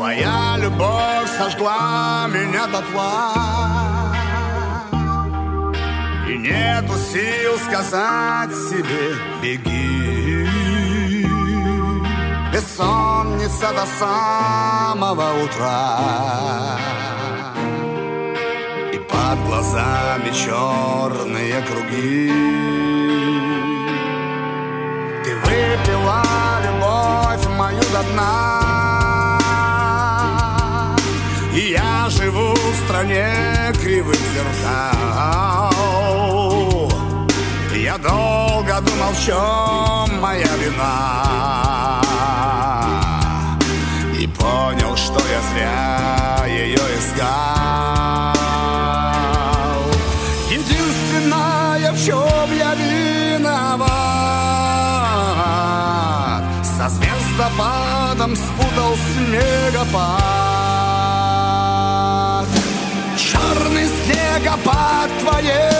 Твоя любовь сожгла меня дотла, и нету сил сказать себе беги. Бессонница до самого утра, и под глазами черные круги. Ты выпила любовь мою до дна, и я живу в стране кривых зеркал. Я долго думал, в чем моя вина, и понял, что я зря ее искал. Единственное, в чем я виноват, со звездопадом спутал снегопад. Черный снегопад твоей